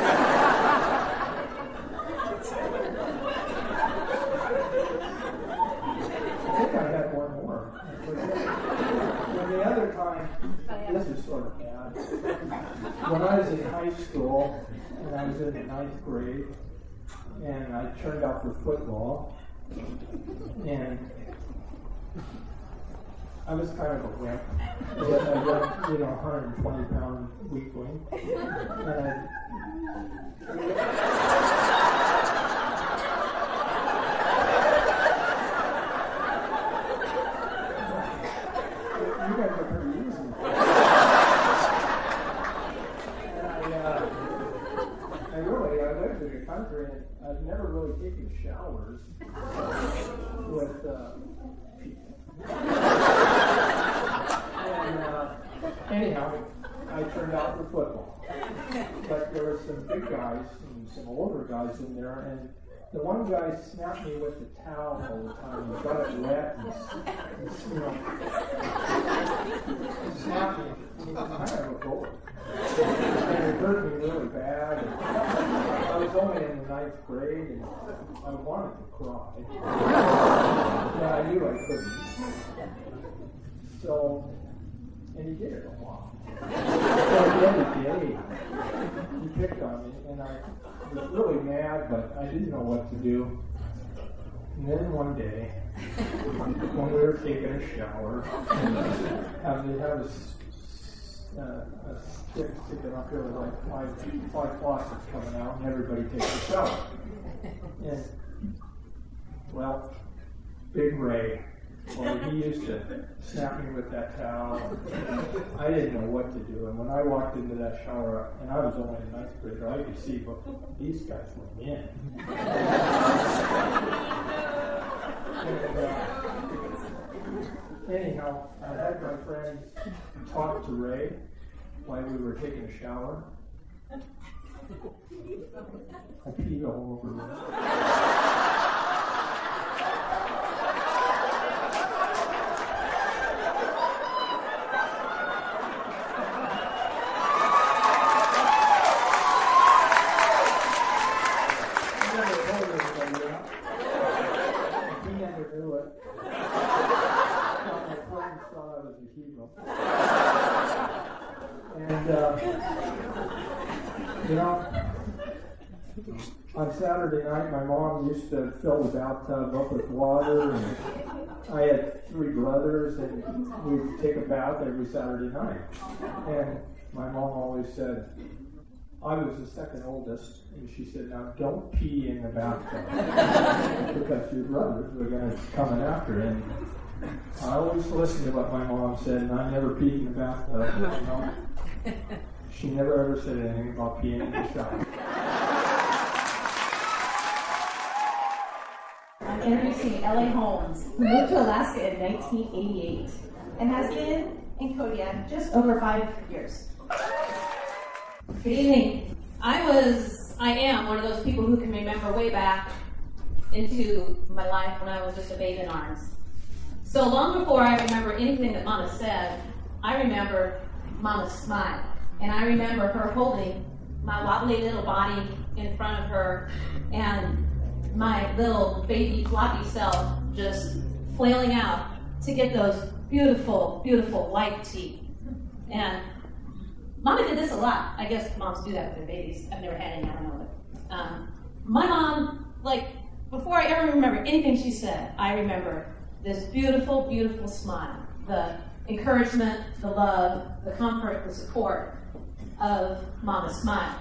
I think I had one more. And the other time, this is sort of bad. When I was in high school, and I was in the ninth grade, and I turned out for football, and I was kind of a wimp. I was, you know, one hundred twenty pound weakling. And I, you guys are pretty easy. And I, uh, I really, I lived in the country, and I've never really taken showers with uh, people. And uh, anyhow, I turned out for football. But there were some big guys and some older guys in there, and the one guy snapped me with the towel all the time. He got it wet and, and you know, snapped me. He was kind of a bully. And it hurt me really bad. And I was only in the ninth grade, and I wanted to cry. Yeah, I knew I couldn't. So, and he did it a lot. So at the end of the day, he picked on me, and I was really mad, but I didn't know what to do. And then one day, when we were taking a shower, and they have a, s- uh, a stick sticking up here with like five, five faucets coming out, and everybody takes a shower. And, well, Big Ray, well, he used to snap me with that towel. I didn't know what to do. And when I walked into that shower, and I was only a ninth grader, I could see, but these guys went in. and, uh, anyhow, I had my friend talk to Ray while we were taking a shower. I peed all over Ray. And, uh, you know, on Saturday night, my mom used to fill the bathtub up with water, and I had three brothers, and we'd take a bath every Saturday night. And my mom always said, I was the second oldest, and she said, now don't pee in the bathtub, because your brothers were going to come in after. And I always listened to what my mom said, and I never peed in the bathtub. You know? She never ever said anything about peeing in the shower. I'm introducing Ellie Holmes, who moved to Alaska in nineteen eighty-eight and has been in Kodiak just over five years. Good evening. I was, I am one of those people who can remember way back into my life when I was just a babe in arms. So long before I remember anything that Mama said, I remember Mama's smile. And I remember her holding my wobbly little body in front of her and my little baby floppy self just flailing out to get those beautiful, beautiful white teeth. And Mama did this a lot. I guess moms do that with their babies. I've never had any, I don't know it. Um, my mom, like, before I ever remember anything she said, I remember this beautiful, beautiful smile. The encouragement, the love, the comfort, the support of Mama's smile.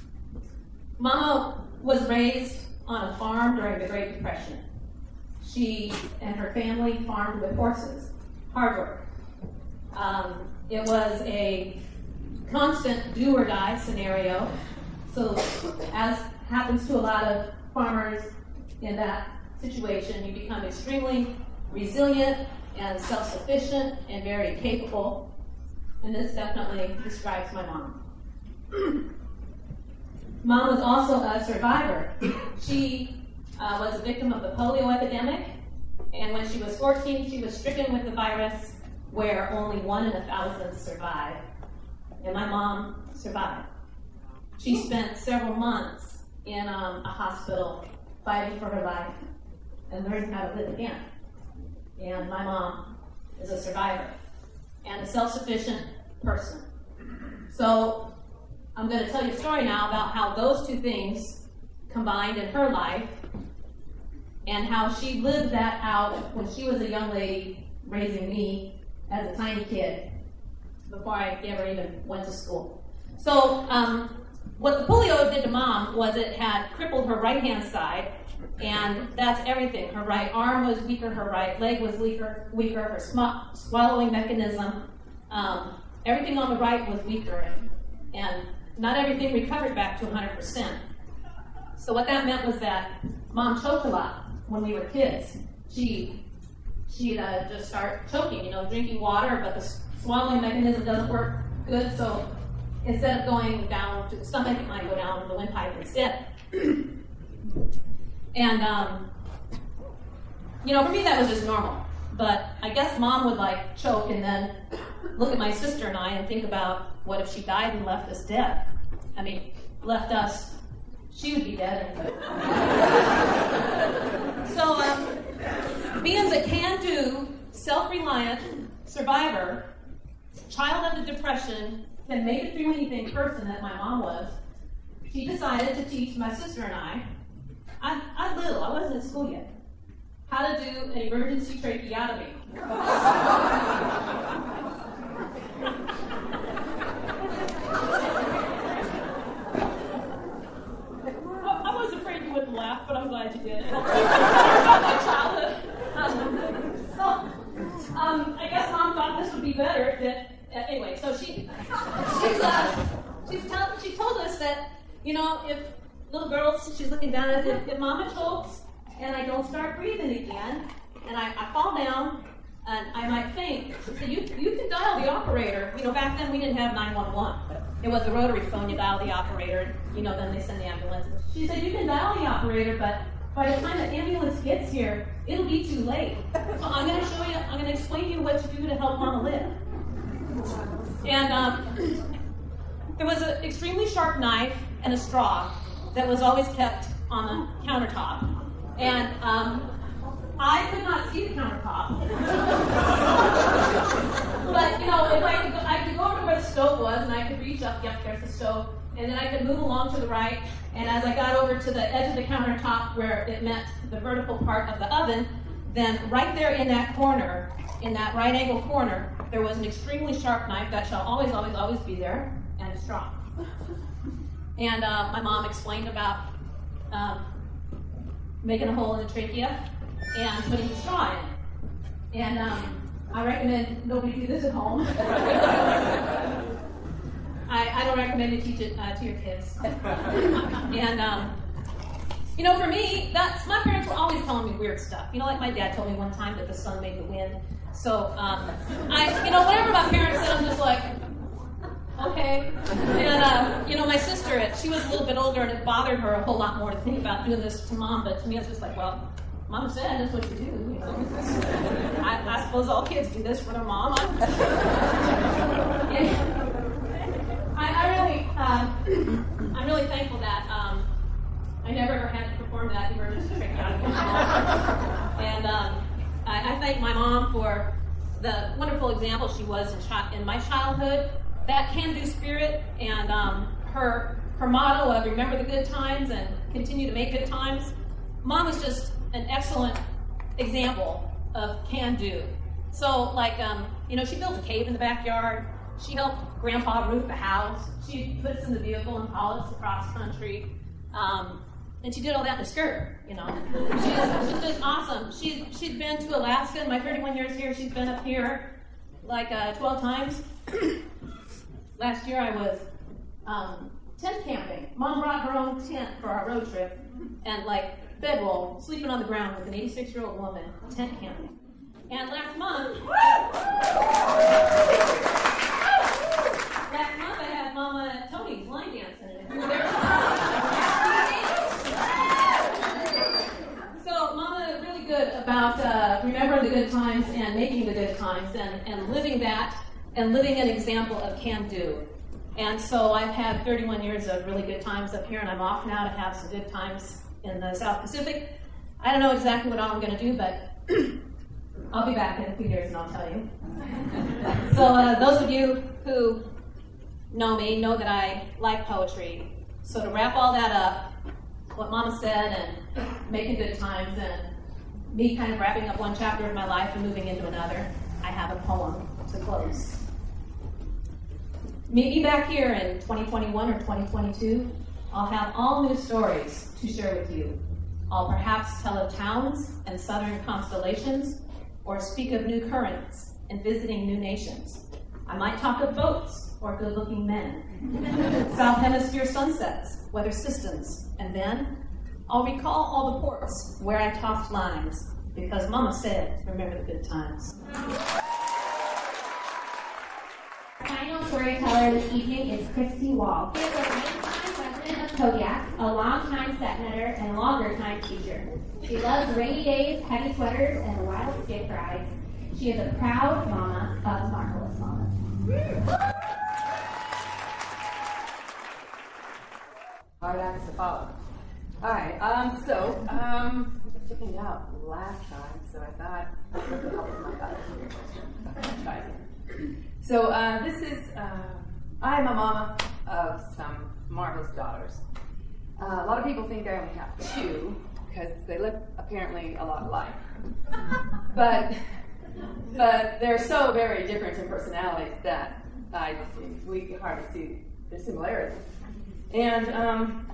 Mama was raised on a farm during the Great Depression. She and her family farmed with horses. Hard work. Um, it was a constant do or die scenario. So as happens to a lot of farmers in that situation, you become extremely resilient and self-sufficient and very capable. And this definitely describes my mom. Mom was also a survivor. She uh, was a victim of the polio epidemic, and when she was fourteen, she was stricken with the virus where only one in a thousand survived. And my mom survived. She spent several months in um, a hospital fighting for her life and learning how to live again. And my mom is a survivor and a self-sufficient person. So I'm going to tell you a story now about how those two things combined in her life and how she lived that out when she was a young lady raising me as a tiny kid before I ever even went to school. So um, what the polio did to Mom was it had crippled her right-hand side, and that's everything. Her right arm was weaker, her right leg was weaker, weaker her sm- swallowing mechanism, um, everything on the right was weaker, and, and not everything recovered back to one hundred percent. So what that meant was that Mom choked a lot when we were kids. She, she'd uh, just start choking, you know, drinking water, but the swallowing mechanism doesn't work good, so instead of going down to the stomach, it might go down the windpipe instead. And, um, you know, for me that was just normal. But I guess Mom would, like, choke and then look at my sister and I and think about what if she died and left us dead? I mean, left us, she would be dead anyway. So, um, being a can-do, self-reliant survivor, child of the Depression, can make it through anything person that my mom was, she decided to teach my sister and I. I, I was little, I wasn't in school yet. how to do an emergency tracheotomy. I was afraid you wouldn't laugh, but I'm glad you did. About my childhood. Um, so, um, I guess Mom thought this would be better. That uh, anyway, so she she's uh, she's tell, she told us that, you know, if little girls, she's looking down at it, if Mama chokes and I don't start breathing again, and I, I fall down and I might faint, she said, you you can dial the operator. You know, back then we didn't have nine one one. It was a rotary phone. You dial the operator. You know, then they send the ambulance. She said, you can dial the operator, but by the time the ambulance gets here, it'll be too late. So I'm going to show you, I'm going to explain to you what to do to help Mama live. And um, there was an extremely sharp knife and a straw that was always kept on the countertop. And um, I could not see the countertop. But, you know, if I could, go, I could go over to where the stove was, and I could reach up, yep, there's the stove, and then I could move along to the right, and as I got over to the edge of the countertop where it met the vertical part of the oven, then right there in that corner, in that right angle corner, there was an extremely sharp knife that shall always, always, always be there, and a straw. And uh, my mom explained about um, making a hole in the trachea and putting the straw in. And um, I recommend nobody do this at home. I, I don't recommend you teach it uh, to your kids. And, um, you know, for me, that's, my parents were always telling me weird stuff. You know, like my dad told me one time that the sun made the wind. So, um, I, you know, whatever my parents said, I'm just like, okay. And, uh, you know, my sister, she was a little bit older, and it bothered her a whole lot more to think about doing this to Mom, but to me, it's just like, well, Mom said that's what you do. You know? I, I suppose all kids do this for their mom. I, I really, um, I'm really thankful that um, I never ever had to perform that emergency tracheotomy. And um, I, I thank my mom for the wonderful example she was in, chi- in my childhood. That can-do spirit and um, her her motto of remember the good times and continue to make good times. Mom was just an excellent example of can-do. So, like, um, you know, she built a cave in the backyard. She helped Grandpa roof the house. She put us in the vehicle and hauled us across country. Um, and she did all that in a skirt, you know. She's, she's just awesome. She, she'd been to Alaska in my thirty-one years here. She's been up here like uh, twelve times. Last year I was um, tent camping. Mom brought her own tent for our road trip, and like bedroll, sleeping on the ground with an eighty-six-year-old woman, tent camping. And last month, last month I had Mama Tony's line dancing. We were there. So Mama is really good about uh, remembering the good times and making the good times and, and living that. And living an example of can-do. And so I've had thirty-one years of really good times up here, and I'm off now to have some good times in the South Pacific. I don't know exactly what all I'm going to do, but I'll be back in a few years and I'll tell you. So uh, those of you who know me know that I like poetry. So to wrap all that up, what Mama said and making good times and me kind of wrapping up one chapter of my life and moving into another, I have a poem to close. Meet me back here in twenty twenty-one or twenty twenty-two. I'll have all new stories to share with you. I'll perhaps tell of towns and southern constellations, or speak of new currents and visiting new nations. I might talk of boats or good-looking men, South Hemisphere sunsets, weather systems, and then I'll recall all the ports where I tossed lines, because Mama said, remember the good times. Our final storyteller this evening is Christy Wall. She is a longtime resident of Kodiak, a longtime set knitter, and longer-time teacher. She loves rainy days, heavy sweaters, and wild skiff rides. She is a proud mama of Marvelous Mamas. Hard acts to follow. All right, um, so, um, I chickened out last time, so I thought I'd look at help with my guys. So, uh, this is, uh, I'm a mama of some marvelous daughters. Uh, a lot of people think I only have two, because they look apparently a lot alike. But but they're so very different in personalities that I we can hardly see their similarities. And um,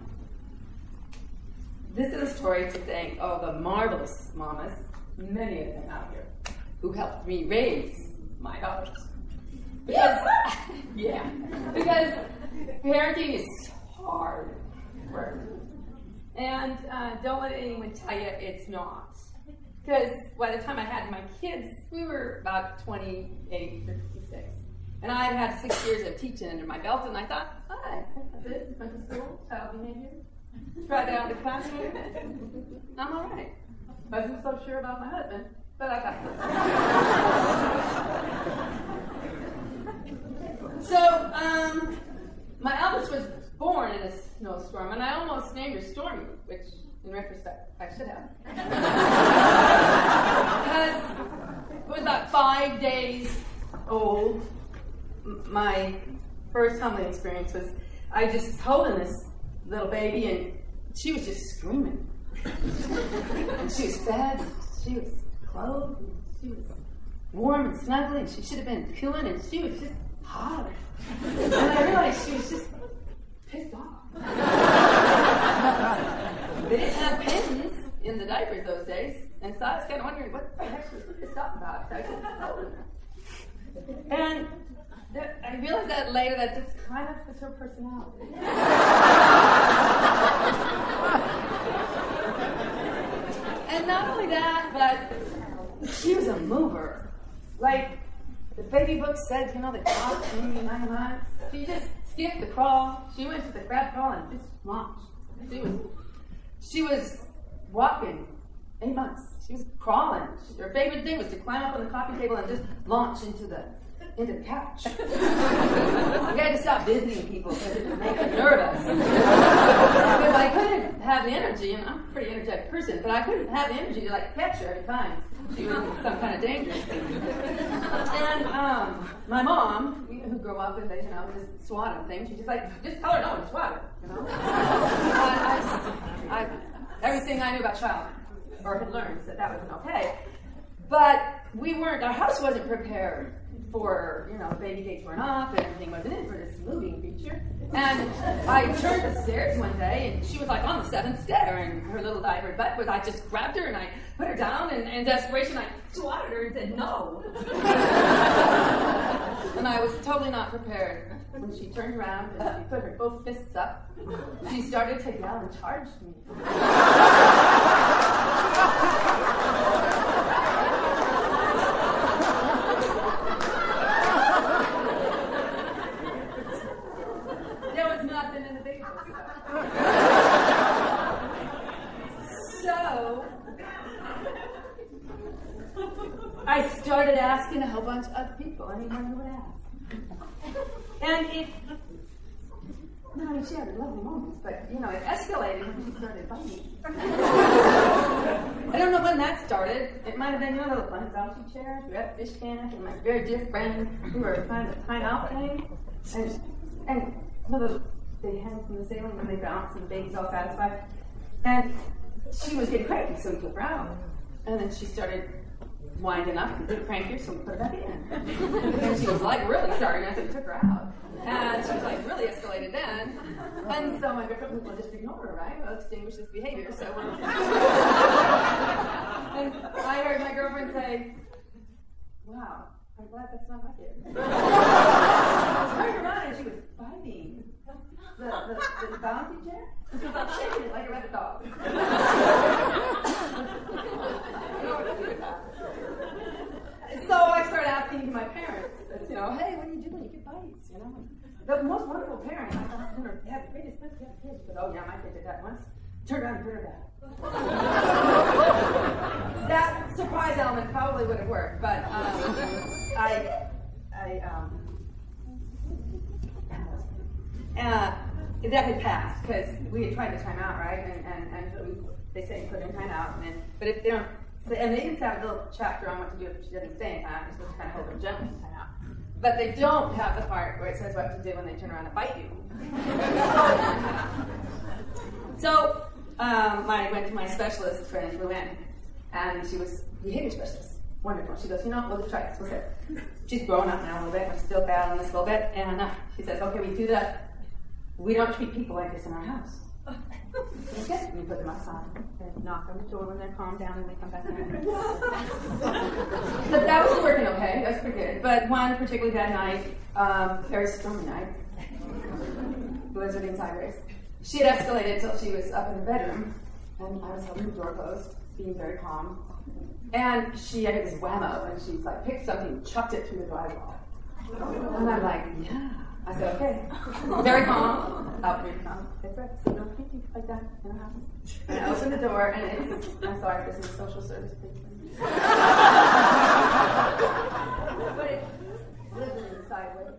this is a story to thank all the marvelous mamas, many of them out here, who helped me raise my daughters. Because, yeah, because parenting is hard work. And uh, don't let anyone tell you it's not. Because by the time I had my kids, we were about twenty-eight, fifty-six. And I had had six years of teaching under my belt, and I thought, hi, I did, went to school, child behavior, tried out the classroom, I'm all right. Wasn't so sure about my husband, but I got it. So, um, my eldest was born in a snowstorm, and I almost named her Stormy, which, in retrospect, I should have. Because it was about five days old. My first humbling experience was I just was holding this little baby, and she was just screaming. And she was fed, she was clothed, and she was warm and snuggly, and she should have been cooing, and she was just hollering. And I realized she was just pissed off. They didn't have pins in the diapers those days, and so I was kind of wondering what the heck she was pissed off about. So I just holding her. And th- I realized that later that this kind of was her personality. And not only that, but she was a mover. Like the baby book said, you know, the top maybe nine months. She just skipped the crawl. She went to the crab crawl and just launched. She was, she was walking eight months. She was crawling. She, her favorite thing was to climb up on the coffee table and just launch into the into the couch. I had to stop visiting people because it would make me nervous. Because I couldn't have the energy, and I'm a pretty energetic person, but I couldn't have the energy to like catch her every time she was in some kind of dangerous thing. And um, my mom, who grew up with, you know, this swatting thing, she just like, just tell her no and swat her, you know. I, I, I, everything I knew about child or had learned said that wasn't okay. But we weren't, our house wasn't prepared for, you know, the baby gates weren't off and everything wasn't in for this moving feature. And I turned the stairs one day and she was like on the seventh stair and her little diaper butt was, I just grabbed her and I put her down and in desperation I swatted her and said no. And I was totally not prepared. When she turned around and she put her both fists up, she started to yell and charged me. There was nothing in the baby book. So I started asking a whole bunch of other people, anyone who would ask. And it, no, I mean, she had her lovely moments, but, you know, it escalated when she started biting. I don't know when that started. It might have been, you know, those Bunzauchi chairs, we had fish cans, and my very dear friend, who were kind of pine out thing. And, and one of those, they hang from the ceiling when they bounce, and the baby's all satisfied. And she was getting cranky, so we took her out. And then she started winding up and get crankier, so we put her back in. And she was like really starting, I so we took her out. And she was like really escalated then. And so my girlfriend was, well, just ignore her, right? We'll extinguish this behavior. So we're and I heard my girlfriend say, wow, I'm glad that's not my kid. I turned around and she was biting the, the, the bouncy chair. And she was like shaking it like a rabbit dog. So I started asking my parents, you know, hey, what do you do when you get bites? You know, the most wonderful parent. I thought, you know, they had the greatest bites, you have kids. But oh yeah, my kid did that once. Turned around and put her back. That surprise element probably would have worked, but um, I, I, um, uh, that had passed because we had tried to time out, right? And and, and so we, they say put in time out, and then, but if they don't. So, and they just have a little chapter on what to do if she doesn't stay in time. You're supposed to kind of hold her gently in time out. But they don't have the part where it says what to do when they turn around and bite you. So um, I went to my specialist friend in Berlin, and she was behavior specialist. Wonderful. She goes, you know, we'll just try this. We'll sit. She's grown up now a little bit. We're still battling this a little bit. And uh, she says, okay, we do that. We don't treat people like this in our house. Okay, we put them outside. They knock on the door when they're calmed down and they come back in. But that was working okay. That's pretty good. But one particularly bad night, um, very stormy night, blizzard and sideways, she had escalated until she was up in the bedroom, and I was holding the door closed, being very calm. And she had this whammo, and she's like, picked something, chucked it through the drywall. And I'm like, yeah. I said, okay. Very calm. Out very calm. That's right. So don't think like that in a house. And I opened the door, and it's, I'm sorry, this is a social service patient. But it's literally sideways.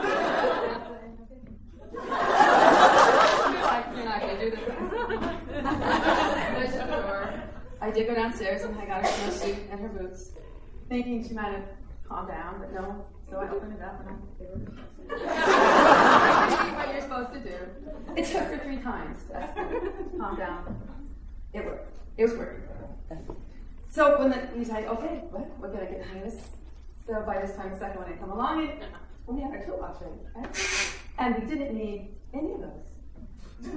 You're like, you're not going to do this. I shut the door. I did go downstairs, and I got her snowsuit and her boots, thinking she might have calmed down, but no. So I opened it up, and I gave her what you're supposed to do. It took her three times to calm down. It worked. It was working. So when the, we said, okay, what? What can I get behind this? So by this time, the second one had come along, and we had our toolbox ready, right? And we didn't need any of those.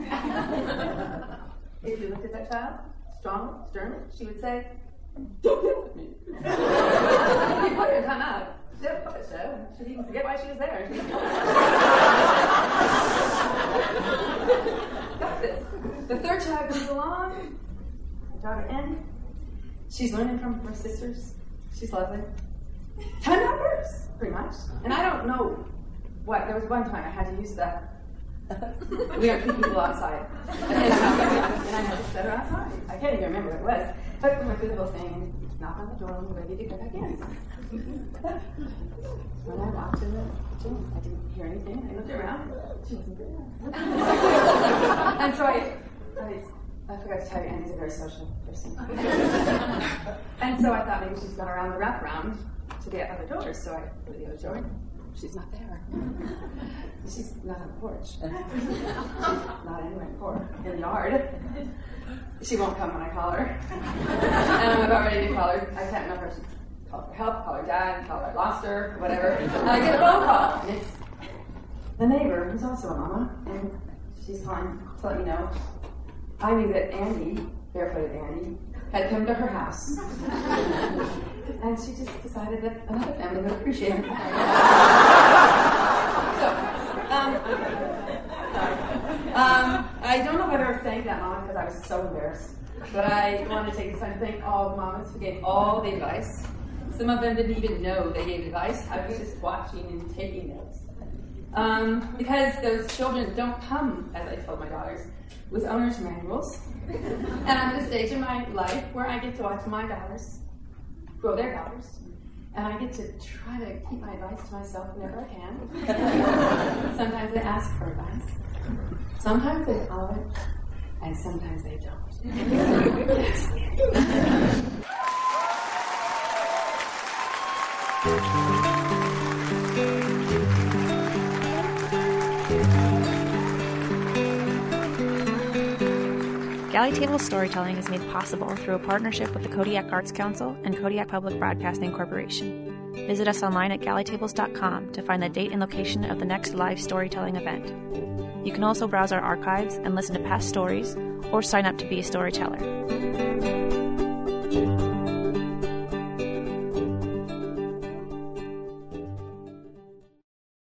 If you looked at that child, strong, sternly, she would say, don't deal with me. You put her in time out. She had a puppet show, and she'd even forget why she was there. Got this. The third child comes along, my daughter Annie. She's learning from her sisters. She's lovely. Time out hers, pretty much. And I don't know what, there was one time I had to use that. We don't keep people outside. And I had to set her outside. I can't even remember what it was. But we went through the whole thing and knock on the door and we're ready to go back in. When I walked in the kitchen, I didn't hear anything. I looked around. She wasn't there. And so I, I, I forgot to tell you, Annie's a very social person. And so I thought maybe she's gone around the wraparound to the other doors. So I go to the other door. She's not there. She's not on the porch. She's not anywhere in the porch, in the yard. She won't come when I call her. And I'm about ready to call her. I can't remember if she called for help, call her dad, call her I lost her, whatever. And I get a phone call. And it's the neighbor, who's also a mama, and she's calling to let me know. I knew that Andy, barefooted Andy, had come to her house. And she just decided that another family would appreciate her. So, um, sorry. Um, I don't know if I've ever thanked that mama because I was so embarrassed. But I want to take this time to thank all the mamas who gave all the advice. Some of them didn't even know they gave advice. I was just watching and taking notes. Um, because those children don't come, as I told my daughters, with owner's manuals. And I'm at a stage in my life where I get to watch my daughters grow their daughters. And I get to try to keep my advice to myself whenever I can. Sometimes they ask for advice. Sometimes they follow it. And sometimes they don't. That's weird. Galley Table Storytelling is made possible through a partnership with the Kodiak Arts Council and Kodiak Public Broadcasting Corporation. Visit us online at galley tables dot com to find the date and location of the next live storytelling event. You can also browse our archives and listen to past stories or sign up to be a storyteller.